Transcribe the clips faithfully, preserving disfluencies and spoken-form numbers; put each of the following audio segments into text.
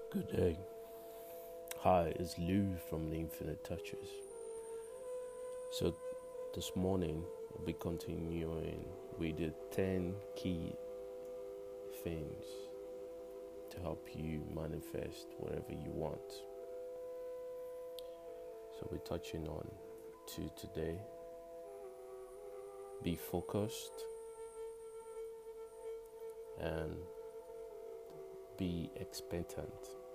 Good day. Hi, it's Lou from the Infinite Touches. So, this morning we'll be continuing with the ten key things to help you manifest whatever you want. So, we're touching on two today. Be focused and be expectant.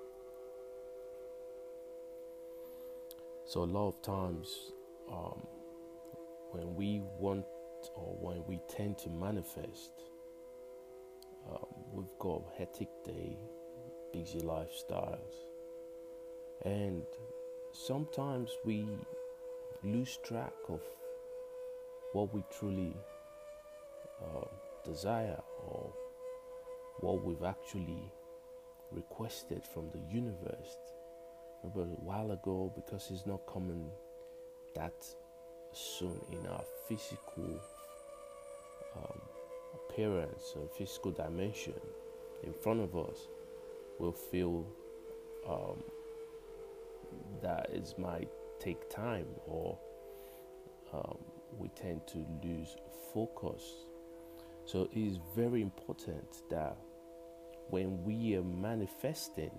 So a lot of times, um, when we want or when we tend to manifest, um, we've got a hectic day, busy lifestyles, and sometimes we lose track of what we truly uh, desire or what we've actually requested from the universe. But a while ago, because it's not coming that soon in our physical um, appearance or physical dimension in front of us, we'll feel um, that it might take time, or um, we tend to lose focus. So it is very important that when we are manifesting,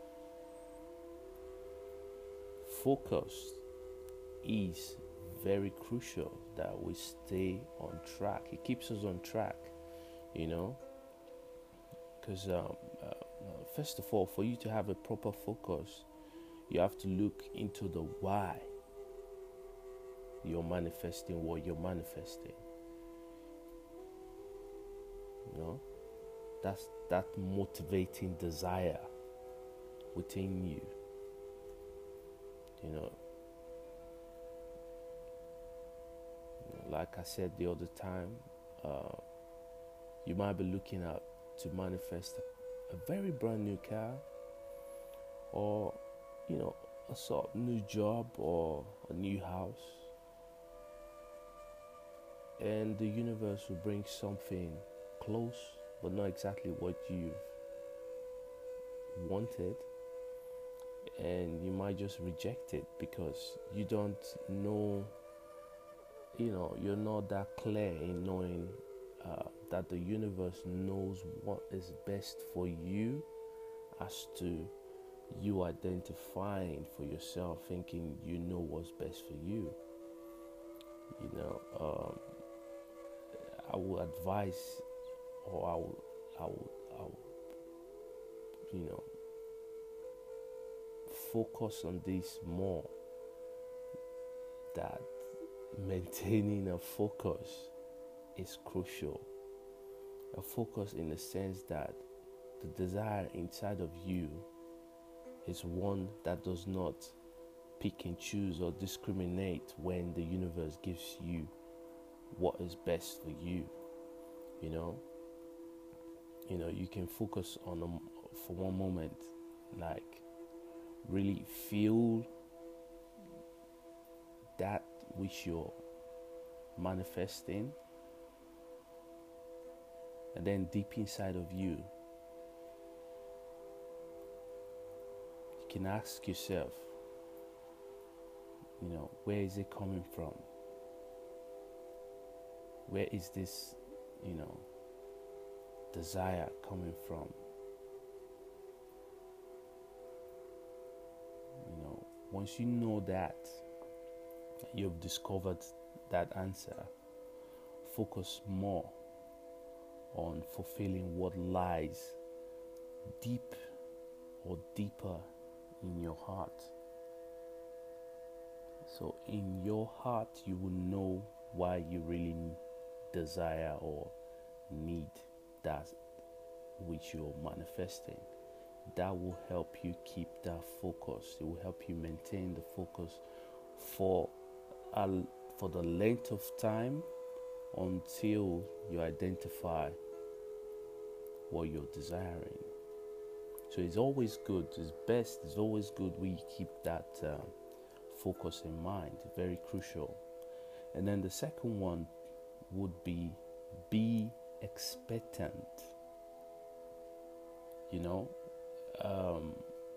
focus is very crucial, that we stay on track. It keeps us on track, you know, because um, uh, first of all, for you to have a proper focus, you have to look into the why you're manifesting what you're manifesting. You know, that's that motivating desire within you. You know, like I said the other time, uh, you might be looking at to manifest a, a very brand new car, or you know, a sort of new job or a new house, and the universe will bring something close, but not exactly what you've wanted. And you might just reject it because you don't know, you know, you're not that clear in knowing uh, that the universe knows what is best for you, as to you identifying for yourself, thinking you know what's best for you. You know, um, I would advise, or I would, I would, I would, you know, focus on this more, that maintaining a focus is crucial. A focus in the sense that the desire inside of you is one that does not pick and choose or discriminate when the universe gives you what is best for you. You know, you know, you can focus on them for one moment, like really feel that which you're manifesting, and then deep inside of you, you can ask yourself, you know, where is it coming from? Where is this, you know, desire coming from? You know, once you know that, you've discovered that answer, focus more on fulfilling what lies deep or deeper in your heart. So in your heart, you will know why you really desire or need that which you're manifesting. That will help you keep that focus. It will help you maintain the focus for a, for the length of time until you identify what you're desiring. So it's always good, it's best, it's always good we keep that uh, focus in mind, very crucial. And then the second one would be be expectant. You know, um,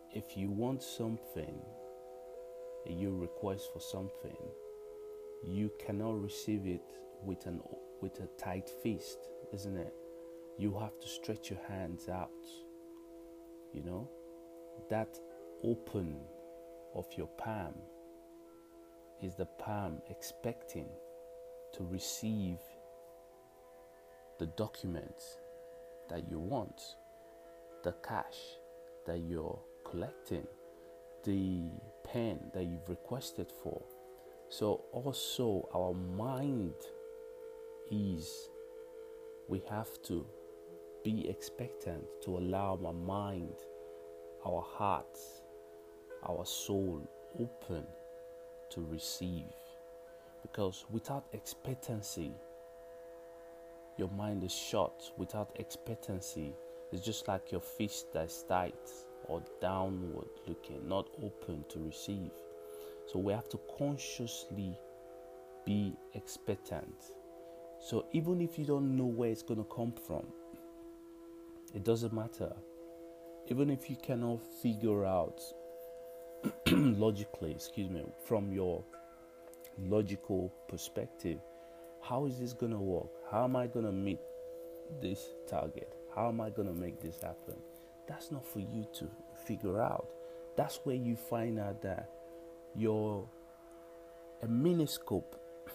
if you want something, you request for something, you cannot receive it with an with a tight fist, isn't it? You have to stretch your hands out. You know, that open of your palm is the palm expecting to receive the documents that you want, the cash that you're collecting, the pen that you've requested for. So also our mind is, we have to be expectant to allow our mind, our hearts, our soul open to receive. Because without expectancy, your mind is shut. Without expectancy, it's just like your fist that's tight or downward looking, not open to receive. So we have to consciously be expectant. So even if you don't know where it's going to come from, it doesn't matter. Even if you cannot figure out logically, excuse me, from your logical perspective, how is this going to work? How am I going to meet this target? How am I going to make this happen? That's not for you to figure out. That's where you find out that you're a miniscope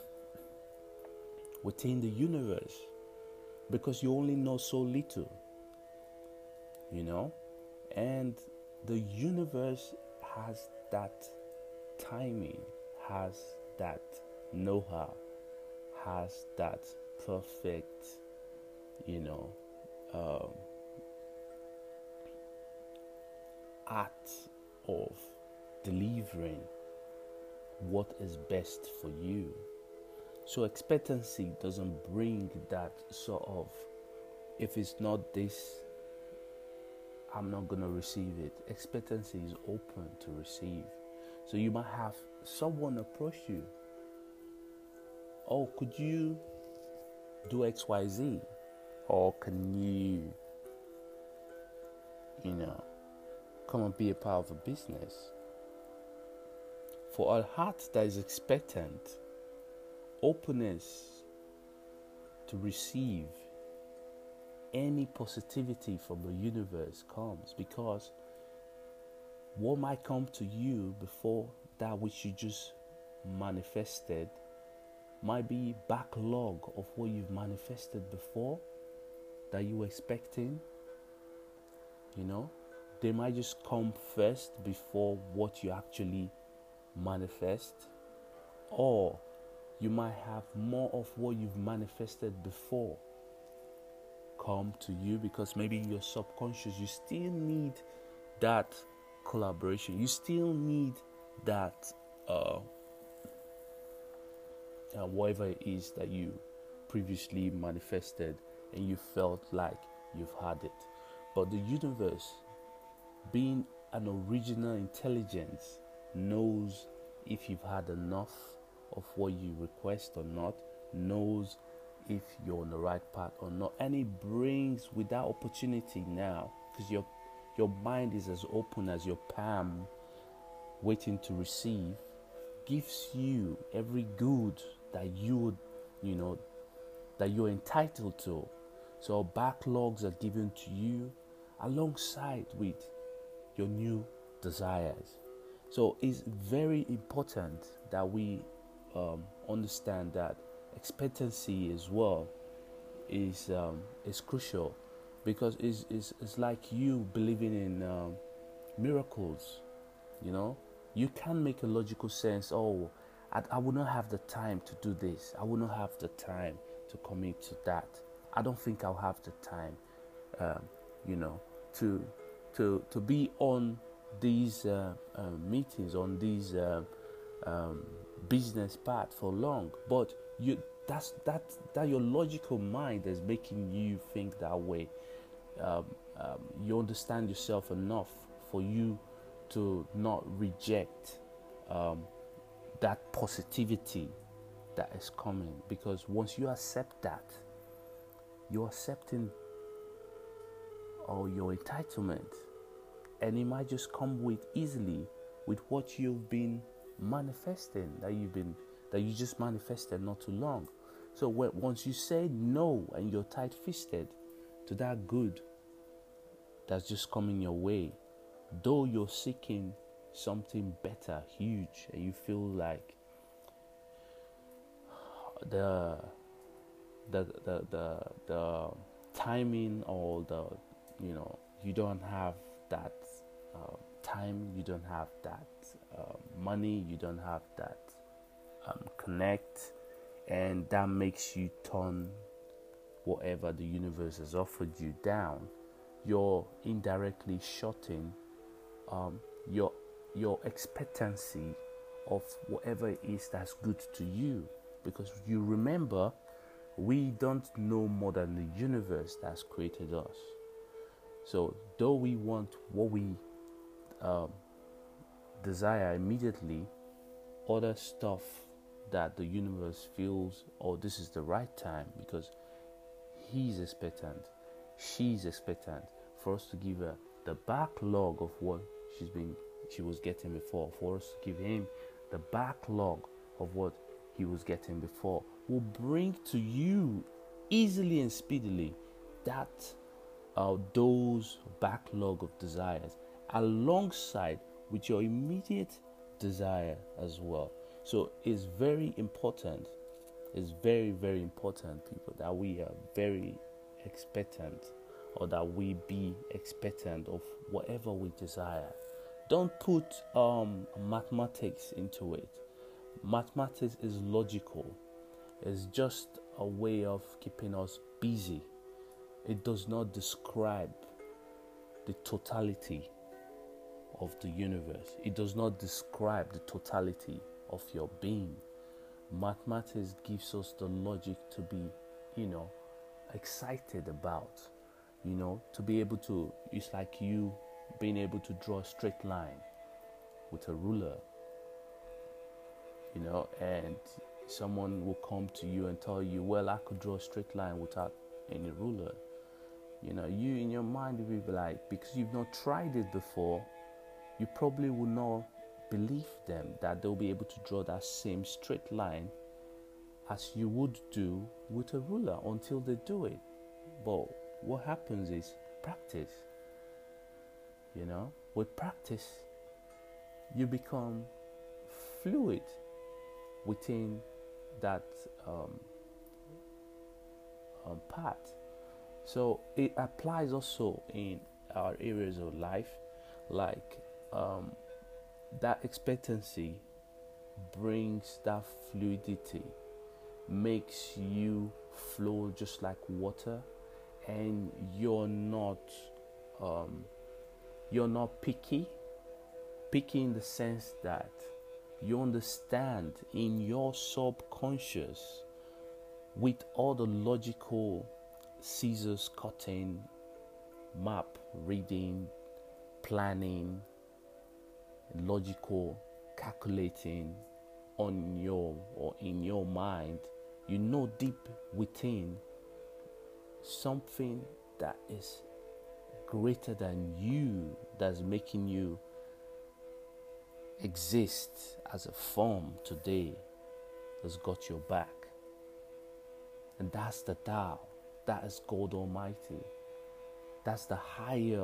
within the universe, because you only know so little, you know, and the universe has that timing, has that know-how, has that perfect, you know, um, art of delivering what is best for you. So expectancy doesn't bring that sort of, if it's not this, I'm not going to receive it. Expectancy is open to receive. So you might have someone approach you. Oh, could you do X Y Z? Or can you, you know, come and be a part of a business? For a heart that is expectant, openness to receive any positivity from the universe comes, because what might come to you before that which you just manifested might be backlog of what you've manifested before that you were expecting. You know, they might just come first before what you actually manifest, or you might have more of what you've manifested before come to you, because maybe in your subconscious you still need that collaboration, you still need that uh, uh, whatever it is that you previously manifested and you felt like you've had it. But the universe, being an original intelligence, knows if you've had enough of what you request or not, knows if you're on the right path or not, and it brings with that opportunity now, because your your mind is as open as your palm, waiting to receive, gives you every good that you would, you know, that you're entitled to. So backlogs are given to you alongside with your new desires. So it's very important that we um, understand that expectancy as well is um, is crucial, because it's, it's, it's like you believing in um, miracles. You know, you can make a logical sense. Oh, I, I will not have the time to do this. I will not have the time to commit to that. I don't think I'll have the time, um, you know, to to to be on these uh, uh, meetings, on these uh, um, business path for long. But you, that's that that your logical mind is making you think that way. Um, um, you understand yourself enough for you to not reject um, that positivity that is coming, because once you accept that, you're accepting all your entitlement. And it might just come with easily with what you've been manifesting, that you've been that you just manifested not too long. So when, once you say no and you're tight-fisted to that good that's just coming your way, though you're seeking something better, huge, and you feel like the the the the, the timing, or the you know you don't have that uh, time, you don't have that uh, money, you don't have that um, connect, and that makes you turn whatever the universe has offered you down. You're indirectly shorting um, your your expectancy of whatever it is that's good to you, because you remember, we don't know more than the universe that's created us. So though we want what we um, desire immediately, other stuff that the universe feels, oh, this is the right time, because he's expectant, she's expectant, for us to give her the backlog of what she's been she was getting before, for us to give him the backlog of what he was getting before, will bring to you easily and speedily that uh, those backlog of desires, alongside with your immediate desire as well. So it's very important, it's very very important, people, that we are very expectant, or that we be expectant of whatever we desire. Don't put um, mathematics into it. Mathematics is logical. It's just a way of keeping us busy. It does not describe the totality of the universe. It does not describe the totality of your being. Mathematics gives us the logic to be, you know, excited about, you know, to be able to, it's like you being able to draw a straight line with a ruler, you know, and someone will come to you and tell you, well, I could draw a straight line without any ruler. You know, you in your mind will be like, because you've not tried it before, you probably will not believe them that they'll be able to draw that same straight line as you would do with a ruler until they do it. But what happens is practice. You know, with practice, you become fluid within that um, um, path. So it applies also in our areas of life, like um, that expectancy brings that fluidity, makes you flow just like water, and you're not um, you're not picky picky in the sense that you understand in your subconscious, with all the logical scissors cutting, map reading, planning, logical calculating on your or in your mind, you know deep within something that is greater than you, that's making you exist as a form today, has got your back. And that's the Tao. That is God Almighty. That's the higher,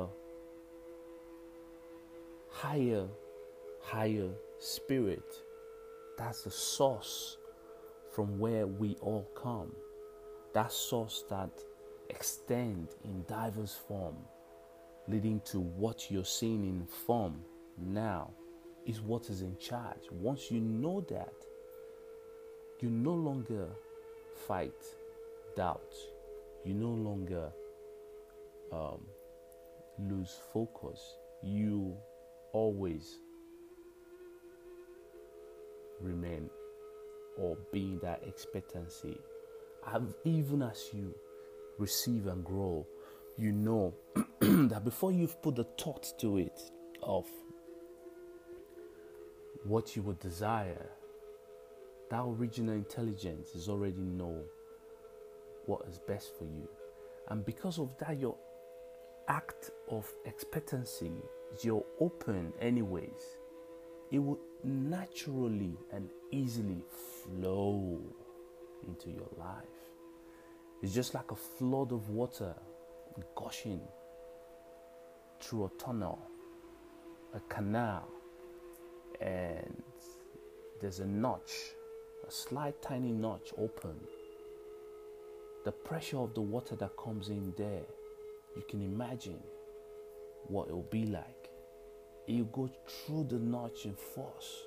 higher, higher spirit. That's the source from where we all come. That source that extends in diverse form, leading to what you're seeing in form now, is what is in charge. Once you know that, you no longer fight doubt. You no longer um, lose focus. You always remain or be in that expectancy. And even as you receive and grow, you know that before you've put the thought to it of what you would desire, that original intelligence is already know what is best for you. And because of that, your act of expectancy, you're open anyways, it will naturally and easily flow into your life. It's just like a flood of water gushing through a tunnel, a canal, and there's a notch, a slight tiny notch open. The pressure of the water that comes in there, you can imagine what it will be like. You go through the notch in force.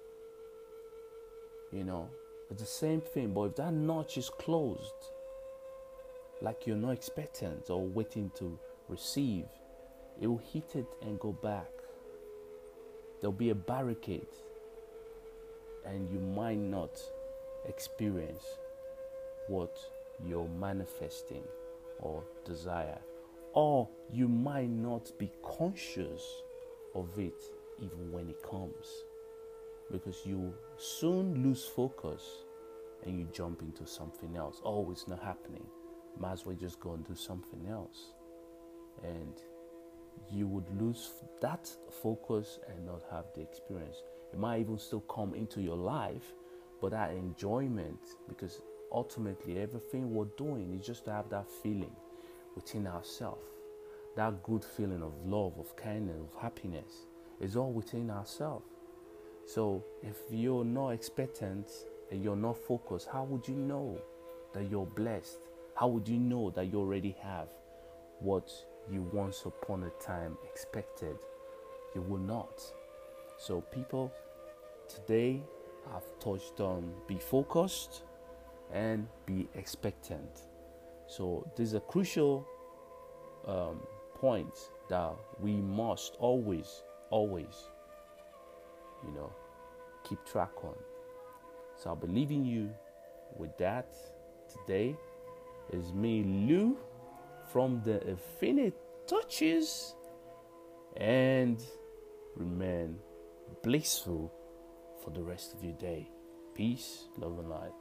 You know, it's the same thing, but if that notch is closed, like you're not expectant or waiting to receive, it will hit it and go back. There'll be a barricade, and you might not experience what you're manifesting or desire, or you might not be conscious of it even when it comes, because you soon lose focus and you jump into something else. Oh, it's not happening, might as well just go and do something else, and you would lose that focus and not have the experience. It might even still come into your life, but that enjoyment, because ultimately everything we're doing is just to have that feeling within ourselves, that good feeling of love, of kindness, of happiness, is all within ourselves. So if you're not expectant and you're not focused, how would you know that you're blessed? How would you know that you already have what you once upon a time expected? You will not. So people, today I've touched on be focused and be expectant. So these are crucial um, points that we must always, always, you know, keep track on. So I'll be leaving you with that today. It's me, Lou, from the Infinite Touches, and remain blissful for the rest of your day. Peace, love, and light.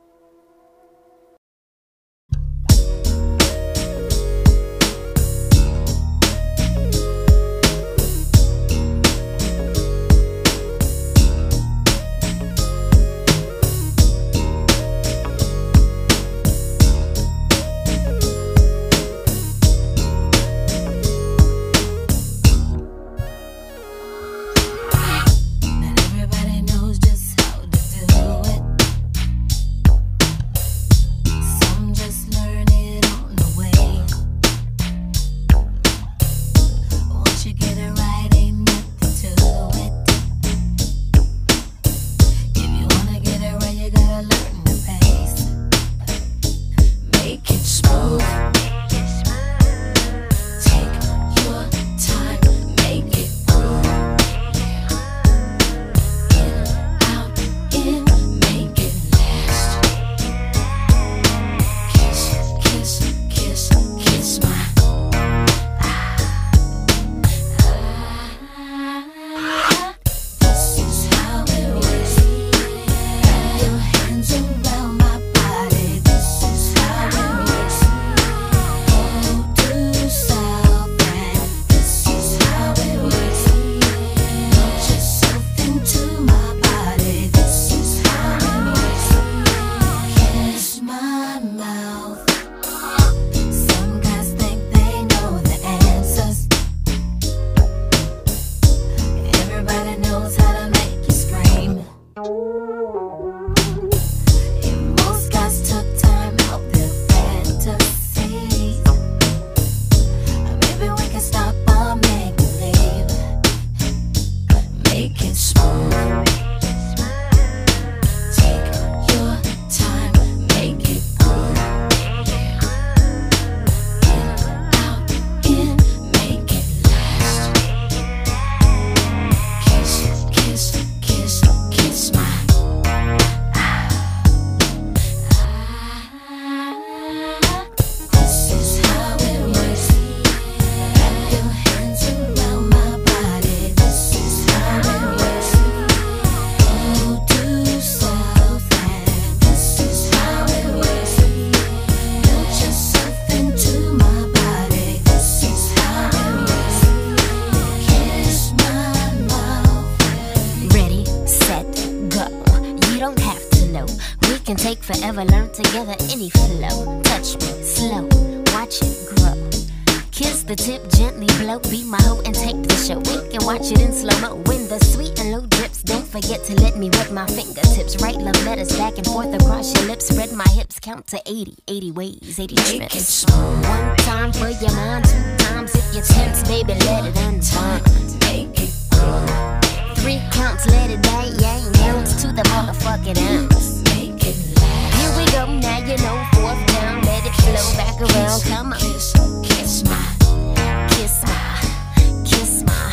never learned together any flow. Touch me slow, watch it grow. Kiss the tip, gently blow, be my hoe and tape the show. Wink and watch it in slow-mo. When the sweet and low drips, don't forget to let me wet my fingertips. Write love letters back and forth across your lips. Spread my hips, count to eighty, eighty ways, eighty trips. One time for your mind, two times if you're tense, baby, let it unwind. Make it go. Three counts, let it die, yeah, ounce to the motherfucking ounce. Make it last. Here we go, now you know, fourth down, let it flow back around, come on. Kiss, kiss my, kiss my, kiss my.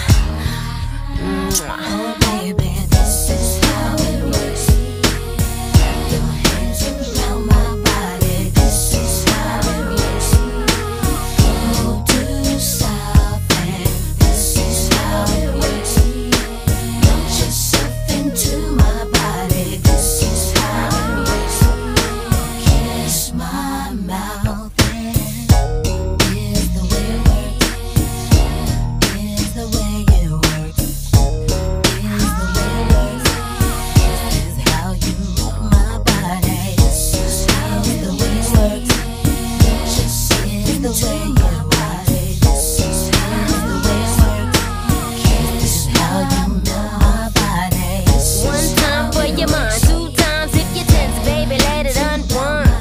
Oh baby, this is how it works. Wrap your hands around my body, this is how it works. Go to south and this is how it works. Launch yourself into my body, this is how it works. Kiss my mouth and is the way it works. Is the way it works. Is the way it works. This is how you rock my body. This is how the way it works. Just is the way your body. This is how the way it works. This is how you know my body. One time for your mind, two times if you're tense, baby, let it unwind.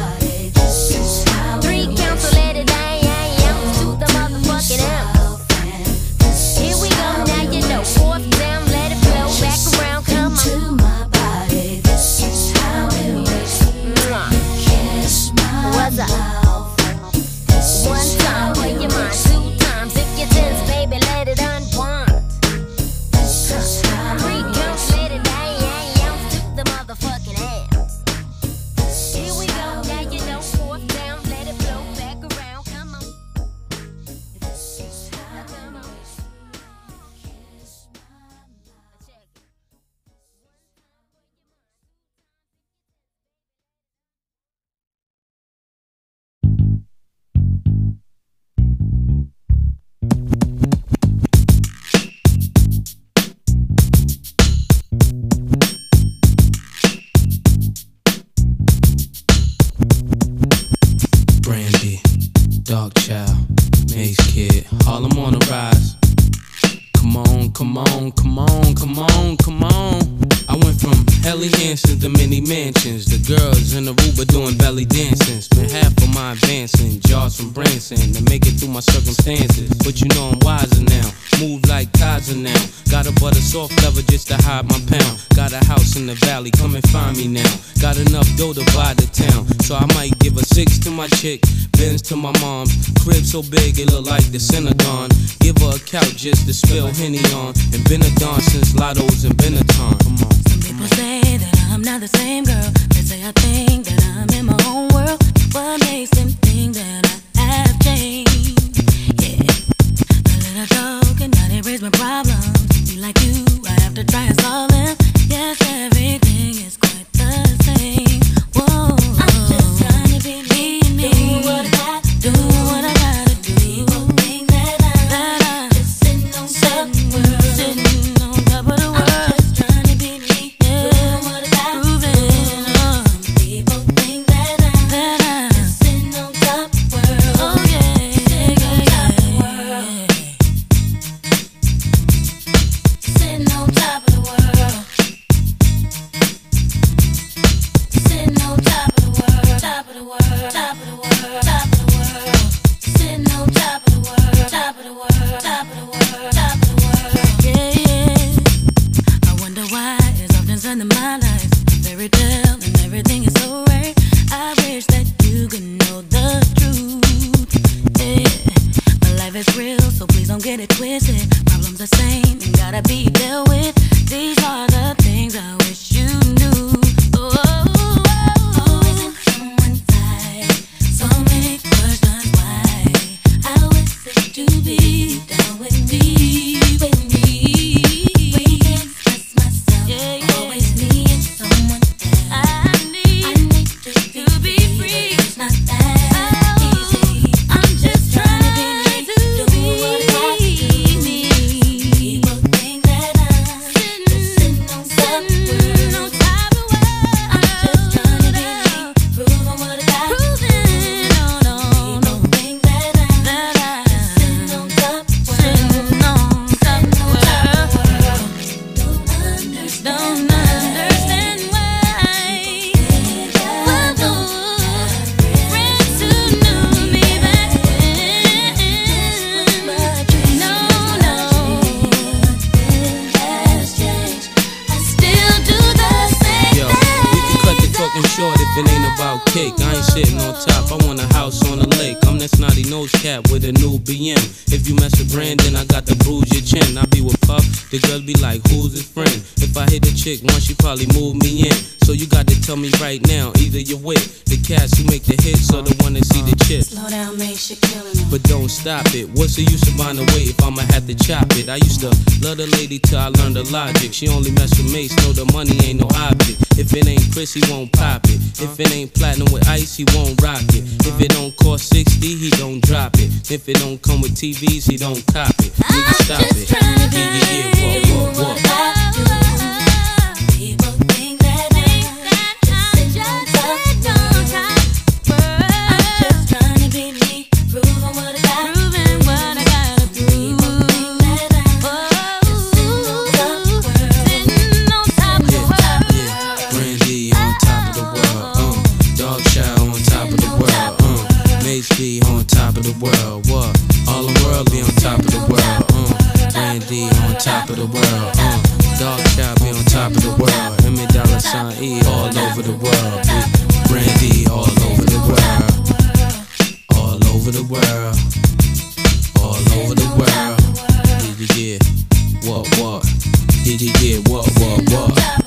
Three counts, so let it die, ounce to the motherfucking ounce. Here we go, now you know. Fourth down, let it flow back around, come on. To my body, this is how it works. Kiss my What's up? One time for your mind, two times if you're tense, baby, let it unwind. Three counts, let it die, ounce to the motherfucking ounce. Here we go, now you know. Fourth down, let it flow back around, come on. This is how come on. Kiss my check. Brandy, Dark Child, Mace Kid, Harlem on the rise. Come on, come on, come on, come on, come on. I went from Helly Hansen to mini mansions. The girls in the Aruba doing belly dancing. Spent half of my advancing, jars from Branson to make it through my circumstances. But you know I'm wiser now, move like Kaiser now. Got a butter soft leather just to hide my pound. Got a house in the valley, come and find me now. Got enough dough to buy the town, so I might give a six to my chick, Benz to my mom's. Crib so big it look like the Synagogue. Give her a couch just to spill Henny on. And been a don since Lotto's and Benetton. Come on. Some people say that I'm not the same girl. They say I think that I'm in my own world. What makes them think that I have changed? Yeah, a little joke and now they raise my problems. Be like you, I have to try and solve them. Yes, everything is quite the same. Whoa, I'm just trying to be me, me. Do what I got, do what I gotta do. People think that I'm, that I'm just sitting on top of the world, sitting on top of the world. I'm just trying to be me, yeah. Do what I got, proving up. Some people think that I'm, that I'm just sitting on top of the world. Oh yeah, sitting on top of the world, sitting on top of the world, sitting on top of the world, top of the world, top of the world, top of the world, sitting on top of the world, top of the world, top of the world, top of the world. Yeah, yeah. I wonder why it's often said in my life a fairy tale and everything is so right. I wish that you could know the truth. Yeah, my life is real, so please don't get it twisted. Problems the same and gotta be dealt with. These are the things I wish you knew. Oh, oh, oh, oh. Isn't someone right? So many questions why. I wish it to be down with me, with me. Waiting to express myself. Yeah, yeah. Always need someone else. I need, I need to, to be free. It's not that oh, easy. I'm just trying to be to do what I got to do. People think that I'm sitting, sitting on top of the world. I'm just trying to be cake, I ain't sitting on top. I want a house on the lake. I'm that snotty nose cat with a new B M. If you mess with Brandon, I got to bruise your chin. I be with Puff, the girls be like, who's his friend? If I hit a chick once, she probably move me in. So you got to tell me right now, either you're with the cats who make the hits or the one that see the chips. Slow down, make shit killing them. But don't stop it. What's the use of buying the weight if I'ma have to chop it? I used to love the lady till I learned the logic. She only mess with mates, know the money ain't no object. If it ain't Chris, he won't pop it. If it ain't platinum with ice, he won't rock it. If it don't cost sixty, he don't drop it. If it don't come with T Vs, he don't cop it. Nigga, stop it. Yeah, yeah, yeah, what, what, what? On top of the world, what? All the world be on top of the world, uh. Brandy on top of the world, uh. Darkchild be on top of the world. M A dollar sign E all over the world. Brandy all over the world, all over the world, all over the world. Yeah, yeah, yeah. What, what? Yeah, yeah, yeah. What, what, what?